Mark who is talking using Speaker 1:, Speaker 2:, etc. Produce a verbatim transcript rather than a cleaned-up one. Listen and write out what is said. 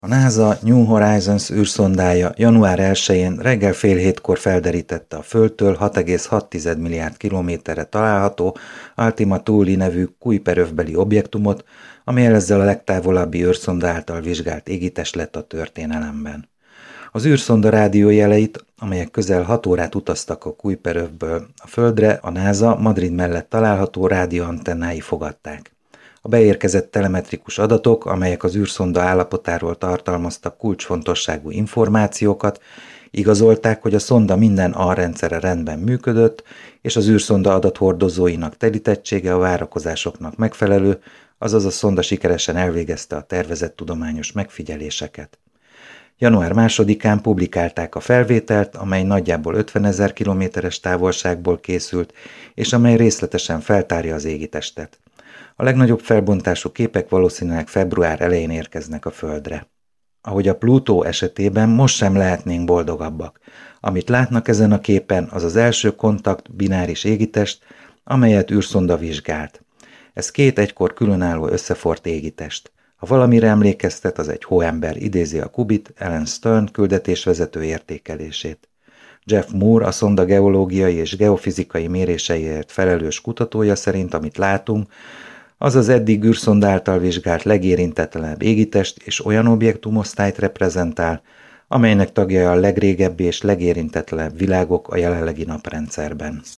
Speaker 1: A NASA New Horizons űrszondája január elsején reggel fél hétkor felderítette a Földtől hat egész hat milliárd kilométerre található Ultima Thule nevű Kuiper-övbeli objektumot, amely ezzel a legtávolabbi űrszonda által vizsgált égitest lett a történelemben. Az űrszonda rádiójeleit, amelyek közel hat órát utaztak a Kuiper-övből a Földre, a NASA Madrid mellett található rádióantennái fogadták. A beérkezett telemetrikus adatok, amelyek az űrszonda állapotáról tartalmaztak kulcsfontosságú információkat, igazolták, hogy a szonda minden alrendszere rendben működött, és az űrszonda adathordozóinak telítettsége a várakozásoknak megfelelő, azaz a szonda sikeresen elvégezte a tervezett tudományos megfigyeléseket. január másodikán publikálták a felvételt, amely nagyjából ötvenezer kilométeres távolságból készült, és amely részletesen feltárja az égitestet. A legnagyobb felbontású képek valószínűleg február elején érkeznek a Földre. Ahogy a Plutó esetében most sem lehetnénk boldogabbak. Amit látnak ezen a képen, az az első kontakt bináris égitest, amelyet űrszonda vizsgált. Ez két egykor különálló összefort égitest. Ha valamire emlékeztet, az egy hóember, idézi a Kubit, Alan Stern küldetésvezető értékelését. Jeff Moore, a szonda geológiai és geofizikai méréseiért felelős kutatója szerint, amit látunk, az az eddig űrszonda által vizsgált legérintetlenebb égitest és olyan objektumosztályt reprezentál, amelynek tagjai a legrégebbi és legérintetlenebb világok a jelenlegi naprendszerben.